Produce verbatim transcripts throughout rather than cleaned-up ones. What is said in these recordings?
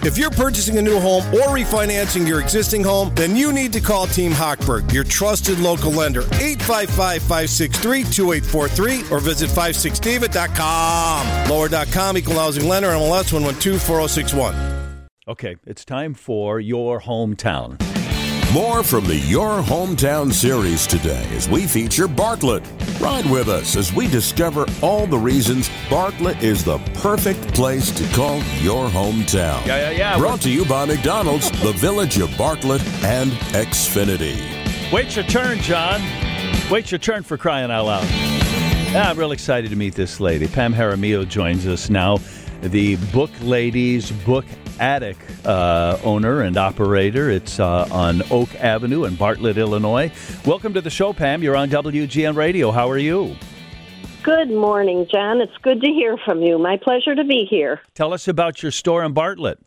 If you're purchasing a new home or refinancing your existing home, then you need to call Team Hochberg, your trusted local lender. eight five five, five six three, two eight four three or visit five six david dot com. Lower dot com, equal housing lender, M L S one one two four zero six one. Okay, it's time for Your Hometown. More from the Your Hometown series today as we feature Bartlett. Ride with us as we discover all the reasons Bartlett is the perfect place to call your hometown. Yeah, yeah, yeah. Brought to you by McDonald's, the Village of Bartlett, and Xfinity. Wait your turn, John. Wait your turn, for crying out loud. Ah, I'm real excited to meet this lady. Pam Jaramillo joins us now, the Book Ladies Book Attic uh, owner and operator. It's uh, on Oak Avenue in Bartlett, Illinois. Welcome to the show, Pam. You're on W G N Radio. How are you? Good morning, John. It's good to hear from you. My pleasure to be here. Tell us about your store in Bartlett.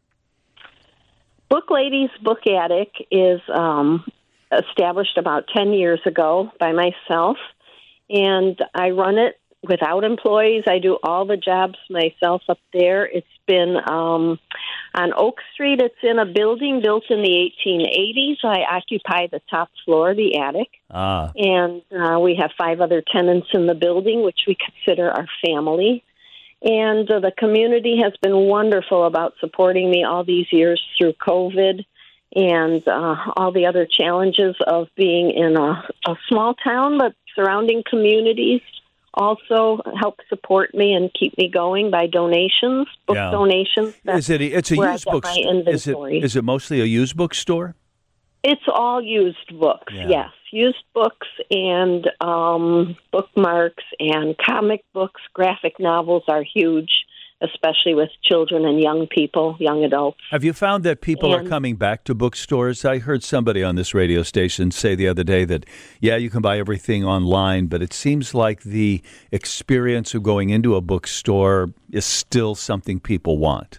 Book Ladies Book Attic is um, established about ten years ago by myself, and I run it without employees. I do all the jobs myself up there. It's been um, on Oak Street. It's in a building built in the eighteen eighties. I occupy the top floor, the attic. Ah. And uh, we have five other tenants in the building, which we consider our family. And uh, the community has been wonderful about supporting me all these years through COVID and uh, all the other challenges of being in a, a small town, but surrounding communities also help support me and keep me going by donations, book Yeah. donations. Is it? It's a where I used get book. my St- is it? inventory. Is it mostly a used bookstore? It's all used books, Yeah. yes. Used books and um, bookmarks and comic books. Graphic novels are huge, especially with children and young people, young adults. Have you found that people And- are coming back to bookstores? I heard somebody on this radio station say the other day that, yeah, you can buy everything online, but it seems like the experience of going into a bookstore is still something people want.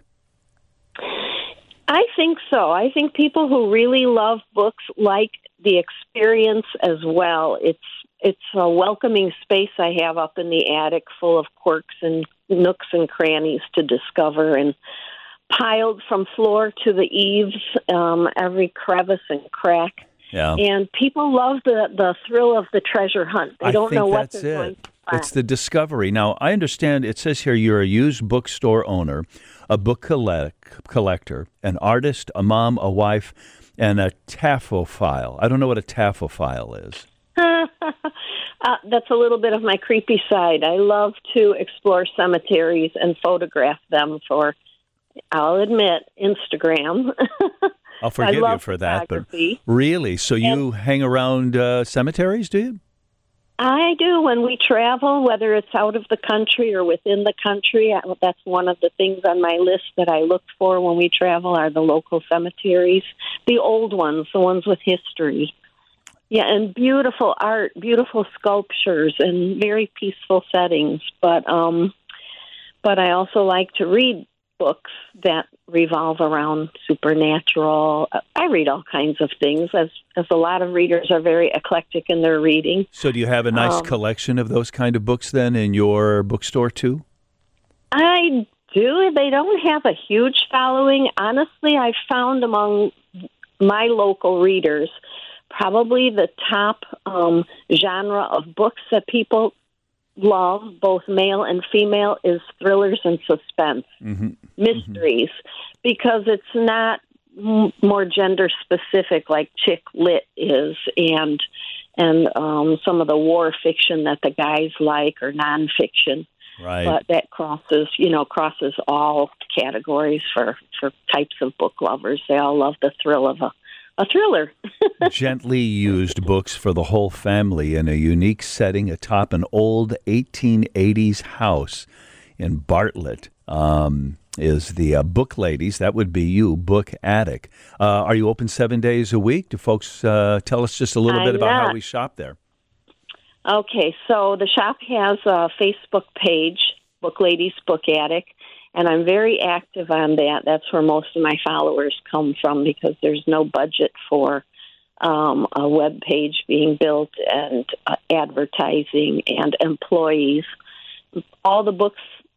I think so. I think people who really love books like the experience as well. It's it's a welcoming space I have up in the attic, full of quirks and nooks and crannies to discover, and piled from floor to the eaves, um, every crevice and crack. Yeah. And people love the, the thrill of the treasure hunt. They I don't think know what that's they're it. going to find. It's the discovery. Now, I understand it says here you're a used bookstore owner, a book collect, collector, an artist, a mom, a wife, and a taphophile. I don't know what a taphophile is. uh, that's a little bit of my creepy side. I love to explore cemeteries and photograph them for, I'll admit, Instagram. I'll forgive I love you for that, but photography. really? So you hang around uh, cemeteries, do you? I do. When we travel, whether it's out of the country or within the country, I, that's one of the things on my list that I look for when we travel are the local cemeteries, the old ones, the ones with history. Yeah, and beautiful art, beautiful sculptures, and very peaceful settings. But um, but I also like to read books that revolve around supernatural. I read all kinds of things, as as a lot of readers are very eclectic in their reading. So do you have a nice Um, collection of those kind of books then in your bookstore too? I do. They don't have a huge following. Honestly, I found among my local readers probably the top um, genre of books that people love, both male and female, is thrillers and suspense, Mm-hmm. mysteries, mm-hmm. because it's not m- more gender specific like chick lit is, and and um, some of the war fiction that the guys like, or nonfiction. Right. But that crosses, you know, crosses all categories for, for types of book lovers. They all love the thrill of a, a thriller. Gently used books for the whole family in a unique setting atop an old eighteen eighties house in Bartlett. Um, is the uh, Book Ladies. That would be you, Book Attic. Uh, are you open seven days a week? Do folks uh, tell us just a little I'm bit about not. how we shop there? Okay, so the shop has a Facebook page, Book Ladies Book Attic, and I'm very active on that. That's where most of my followers come from, because there's no budget for um, a web page being built and uh, advertising and employees. All the books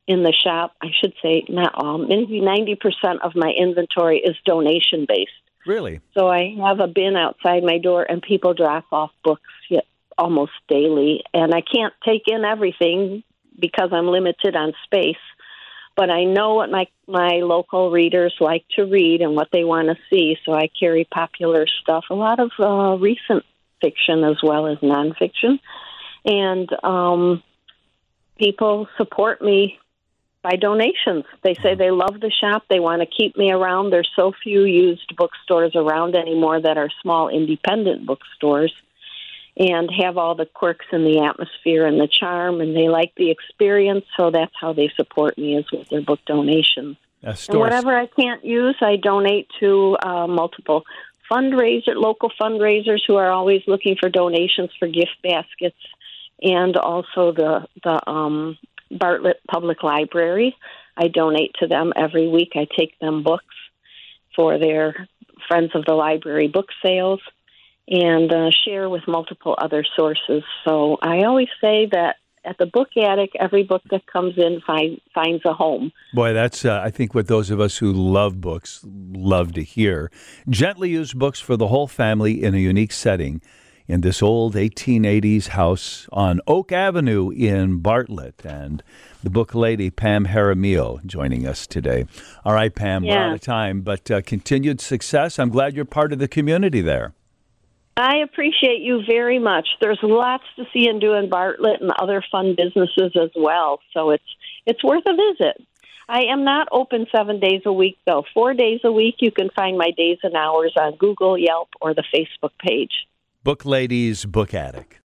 in the shop, I should say not all, maybe ninety percent of my inventory is donation-based. Really? So I have a bin outside my door, and people drop off books almost daily. And I can't take in everything because I'm limited on space. But I know what my, my local readers like to read and what they want to see, so I carry popular stuff, a lot of uh, recent fiction as well as nonfiction. And um, people support me by donations. They say they love the shop. They want to keep me around. There's so few used bookstores around anymore that are small independent bookstores and have all the quirks and the atmosphere and the charm, and they like the experience, so that's how they support me, is with their book donations. And whatever I can't use, I donate to uh, multiple fundraiser, local fundraisers who are always looking for donations for gift baskets, and also the the um, Bartlett Public Library. I donate to them every week. I take them books for their Friends of the Library book sales and uh, share with multiple other sources. So I always say that at the Book Attic, every book that comes in find, finds a home. Boy, that's, uh, I think, what those of us who love books love to hear. Gently used books for the whole family in a unique setting in this old eighteen eighties house on Oak Avenue in Bartlett. And the book lady, Pam Jaramillo, joining us today. All right, Pam, yeah. we're out of time, but uh, continued success. I'm glad you're part of the community there. I appreciate you very much. There's lots to see and do in Bartlett and other fun businesses as well, so it's it's worth a visit. I am not open seven days a week, though. Four days a week. You can find my days and hours on Google, Yelp, or the Facebook page. Book Ladies Book Attic.